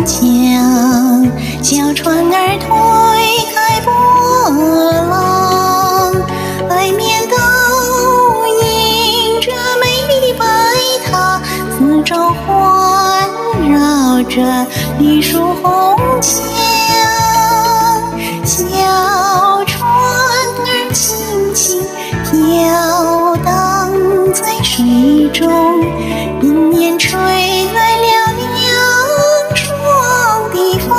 江，小船儿推开波浪，海面倒映着美丽的白塔，四周环绕着绿树红墙。小船儿轻轻飘荡在水中，迎面吹来了凉爽的风。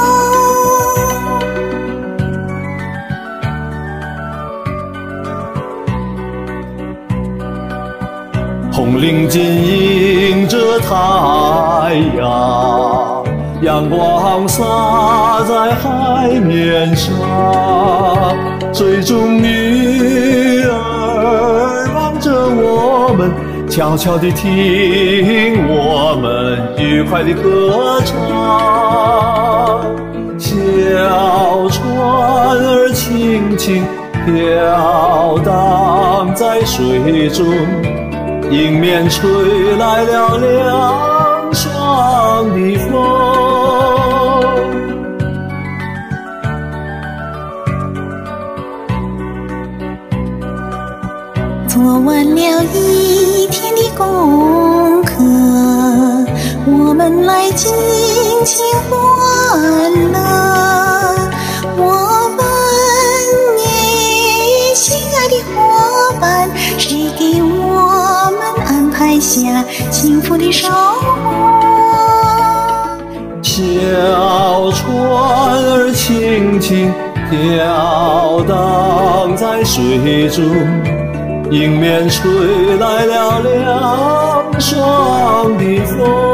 红领巾迎着太阳，阳光洒在海面上，水中鱼儿望着我们，悄悄地听我们愉快的歌唱。小船儿轻轻飘荡在水中，迎面吹来了凉爽的风。 做完了一天的功课，我们来尽情欢乐。我问你，亲爱的伙伴，谁给我们安排下幸福的生活？ 小船儿轻轻飘荡在水中，迎面吹来了凉爽的风。